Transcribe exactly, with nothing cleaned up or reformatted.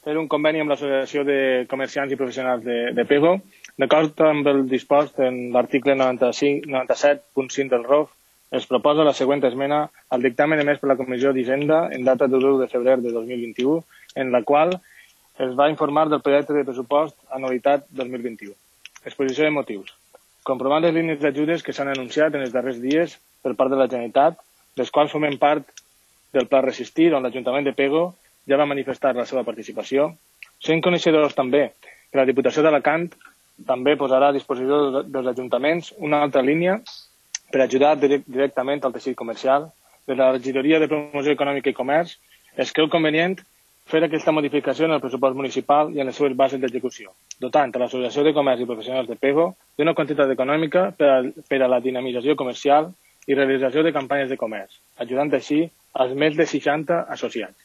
fer un conveni amb l'Associació de Comerciants i Professionals de, de Pego, d'acord amb el dispost en l'article noranta-set punt cinc del R O F, es proposa la següent esmena al dictamen emès per la Comissió d'Hisenda en data de l'u de febrer de dos mil vint-i-u, en la qual es va informar del projecte de pressupost anualitat dos mil vint-i-u. Exposició de motius. Comprovant les línies d'ajudes que s'han anunciat en els darrers dies per part de la Generalitat, les quals formen part del Pla Resistir, on l'Ajuntament de Pego ja va manifestar la seva participació, sent coneixedors també que la Diputació d'Alacant també posarà a disposició dels ajuntaments una altra línia per ajudar directament al teixit comercial. Des de la Regidoria de Promoció Econòmica i Comerç es creu convenient fer aquesta modificació en el pressupost municipal i en les seves bases d'execució, dotant a l'Associació de Comerç i Professionals de Pego d'una quantitat econòmica per a, per a la dinamització comercial i realització de campanyes de comerç, ajudant així als més de seixanta associats.